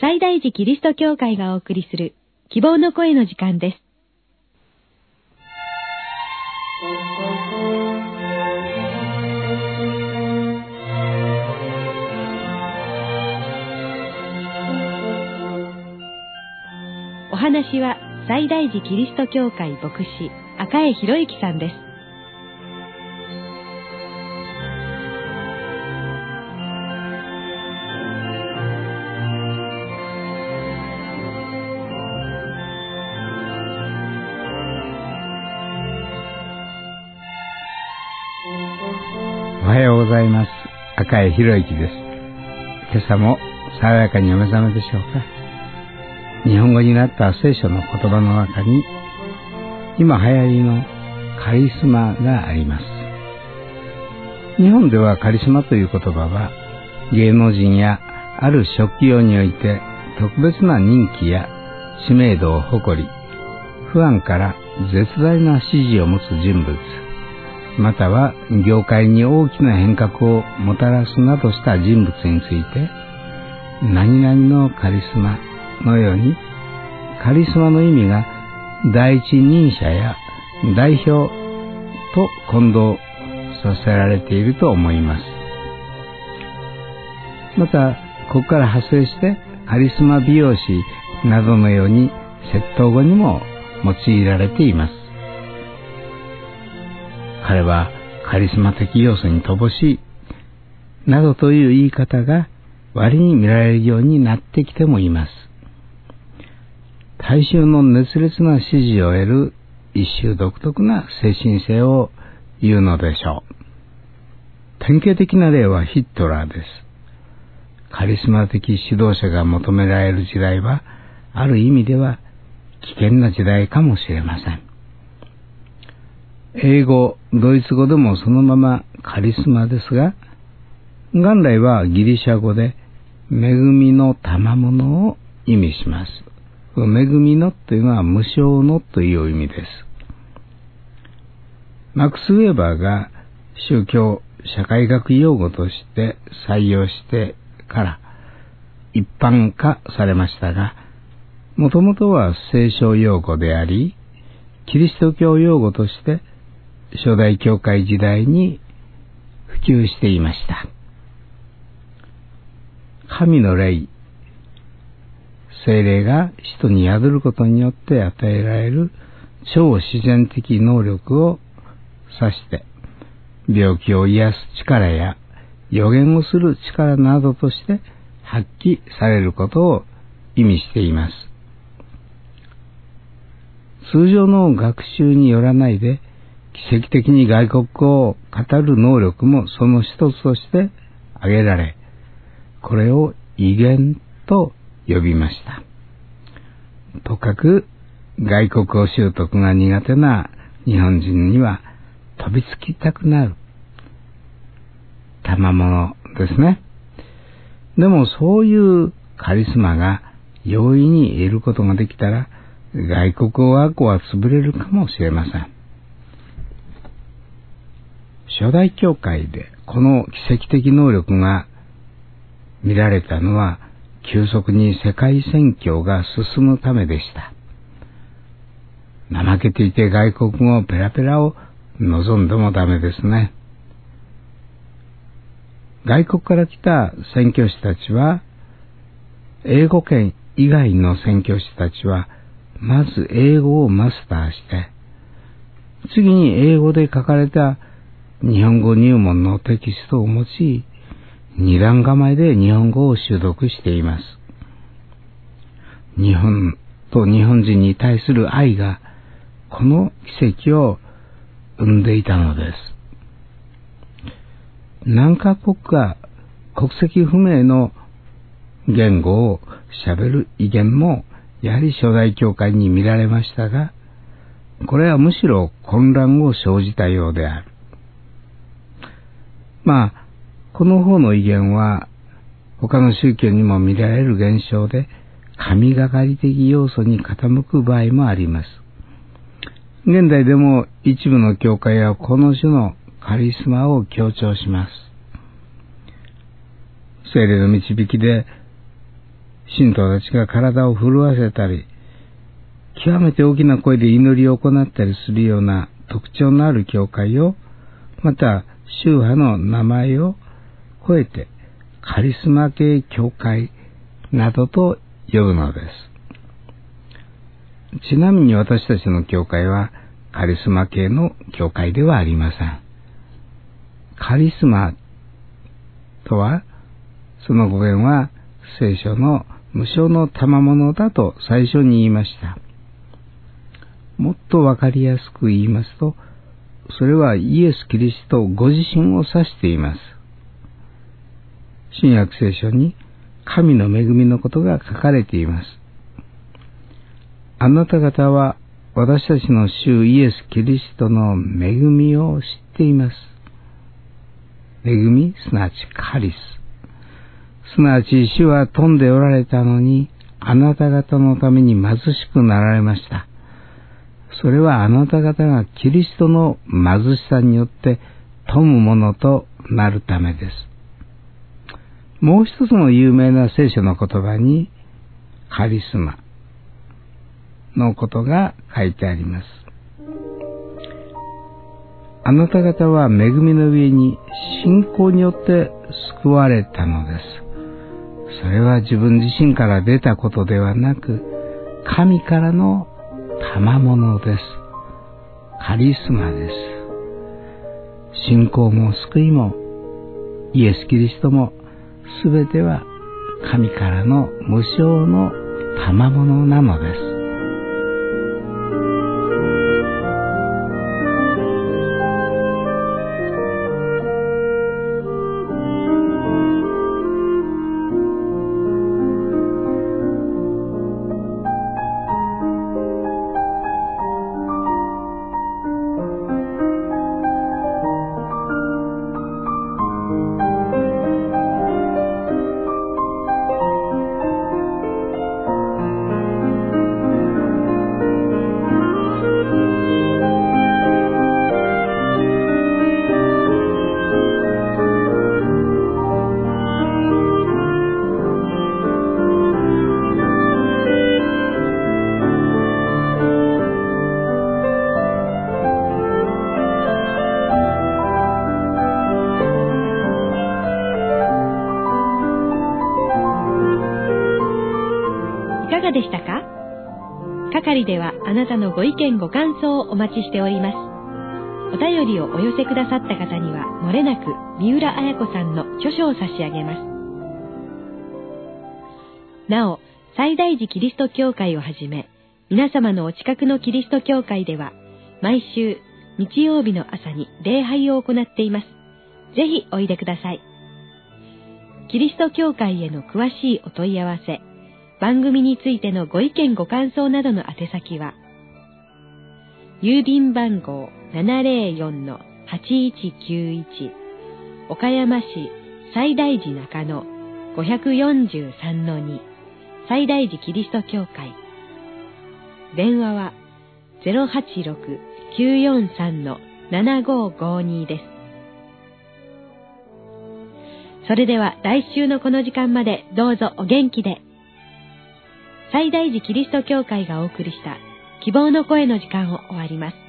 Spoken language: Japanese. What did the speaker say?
西大寺キリスト教会がお送りする希望の声の時間です。お話は西大寺キリスト教会牧師赤江博之さんです。 おはようございます。赤江博之です。今朝も爽やかにお目覚めでしょうか。日本語になった聖書の言葉の中に今流行りのカリスマがあります。日本ではカリスマという言葉は芸能人やある職業において特別な人気や知名度を誇り、ファンから絶大な支持を持つ人物、または業界に大きな変革をもたらすなどした人物について、何々のカリスマのように、カリスマの意味が第一人者や代表と混同させられていると思います。また、ここから派生してカリスマ美容師などのように窃盗語にも用いられています。彼はカリスマ的要素に乏しいなどという言い方が割に見られるようになってきてもいます。大衆の熱烈な支持を得る一種独特な精神性を言うのでしょう。典型的な例はヒットラーです。カリスマ的指導者が求められる時代は、ある意味では危険な時代かもしれません。英語、ドイツ語でもそのままカリスマですが、元来はギリシャ語で恵みの賜物を意味します。恵みのというのは無償のという意味です。マックス・ウェーバーが宗教社会学用語として採用してから一般化されましたが、もともとは聖書用語であり、キリスト教用語として初代教会時代に普及していました。神の霊、聖霊が人に宿ることによって与えられる超自然的能力を指して、病気を癒す力や予言をする力などとして発揮されることを意味しています。通常の学習によらないで奇跡的に外国語を語る能力もその一つとして挙げられ、これを異言と呼びました。とかく外国語習得が苦手な日本人には飛びつきたくなる賜物ですね。でもそういうカリスマが容易に得ることができたら、外国語学校は潰れるかもしれません。初代教会でこの奇跡的能力が見られたのは、急速に世界宣教が進むためでした。怠けていて外国語ペラペラを望んでもダメですね。外国から来た宣教師たちは、英語圏以外の宣教師たちは、まず英語をマスターして、次に英語で書かれた日本語入門のテキストを用い、二段構えで日本語を習得しています。日本と日本人に対する愛がこの奇跡を生んでいたのです。何カ国か国籍不明の言語を喋る異言もやはり初代教会に見られましたが、これはむしろ混乱を生じたようである。この方の異言は他の宗教にも見られる現象で、神がかり的要素に傾く場合もあります。現代でも一部の教会はこの種のカリスマを強調します。聖霊の導きで信徒たちが体を震わせたり、極めて大きな声で祈りを行ったりするような特徴のある教会を、また宗派の名前を超えてカリスマ系教会などと呼ぶのです。ちなみに私たちの教会はカリスマ系の教会ではありません。カリスマとは、その語源は聖書の無償の賜物だと最初に言いました。もっとわかりやすく言いますと、それはイエス・キリストご自身を指しています。新約聖書に神の恵みのことが書かれています。あなた方は私たちの主イエス・キリストの恵みを知っています。恵み、すなわちカリス。すなわち主は富んでおられたのに、あなた方のために貧しくなられました。それはあなた方がキリストの貧しさによって富むものとなるためです。もう一つの有名な聖書の言葉に、カリスマのことが書いてあります。あなた方は恵みの上に信仰によって救われたのです。それは自分自身から出たことではなく、神からの賜物です。カリスマです。信仰も救いも、イエス・キリストも、すべては神からの無償の賜物なのです。 いかがでしたか？係ではあなたのご意見ご感想をお待ちしております。お便りをお寄せくださった方にはもれなく三浦綾子さんの著書を差し上げます。なお、西大寺キリスト教会をはじめ、皆様のお近くのキリスト教会では、毎週日曜日の朝に礼拝を行っています。ぜひおいでください。キリスト教会への詳しいお問い合わせ、番組についてのご意見ご感想などの宛先は、郵便番号 704-8191 岡山市西大寺中野 543-2 西大寺キリスト教会。電話は 086-943-7552 です。それでは来週のこの時間までどうぞお元気で。西大寺キリスト教会がお送りした希望の声の時間を終わります。